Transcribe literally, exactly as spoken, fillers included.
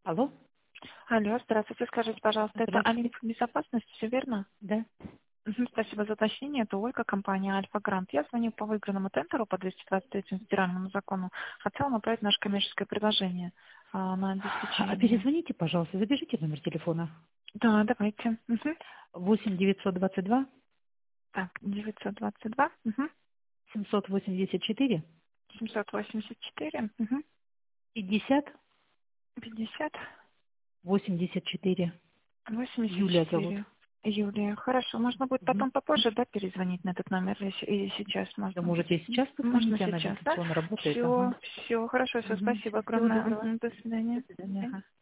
Алло? Алло, здравствуйте. Скажите, пожалуйста, это Здравствуйте. Альфа Безопасность, все верно? Да. Мгм, спасибо за уточнение. Это Ольга, компания Альфа Грант. Я звоню по выигранному тендеру по двести двадцать третьему федеральному закону. Хотела направить наше коммерческое предложение а, на А обеспечение. перезвоните, пожалуйста, запишите номер телефона. Да, давайте. Мгм. восемь девятьсот двадцать два Так, девятьсот двадцать два, угу. семьсот восемьдесят четыре семьсот восемьдесят четыре, угу. пятьдесят пятьдесят восемьдесят четыре. восемьдесят Юлия зовут. четыре. Юлия, хорошо. Можно будет Мгм. потом попозже, да, перезвонить на этот номер, если и сейчас Да, можно? можете и сейчас Можно позвонить, она сейчас, да? дистанционно работает. Все, Ага. все, хорошо, все, Мгм. спасибо Всё, всего огромное. доброго. Мгм, до свидания. До свидания. Ага.